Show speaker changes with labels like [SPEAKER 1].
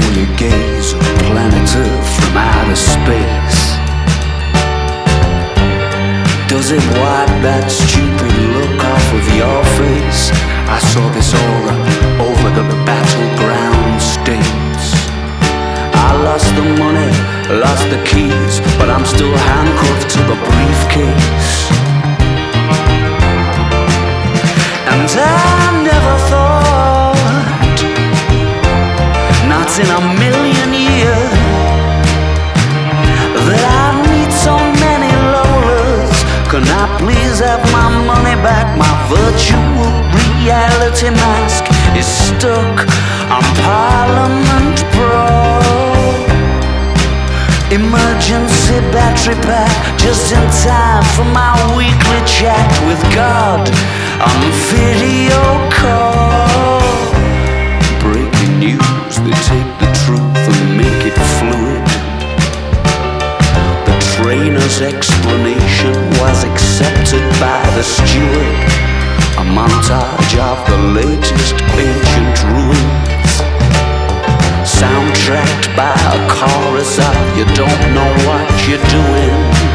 [SPEAKER 1] only gaze of planet Earth from outer space. Does it wipe that stupid look off of your face? I saw this aura over the battleground states. I lost the money, lost the keys, but I'm still handcuffed to the briefcase. And I never thought, not in a million years, that I'd meet so many Lolas. Can I please have my money back? My virtual reality mask is stuck on Parliament Pro. Emergency battery pack just in time for my weekly chat with God on video call. Breaking news, they take the truth and make it fluid. The trainer's explanation was accepted by the steward. A montage of the latest ancient ruins, soundtracked by a chorus of "You don't know what you're doing."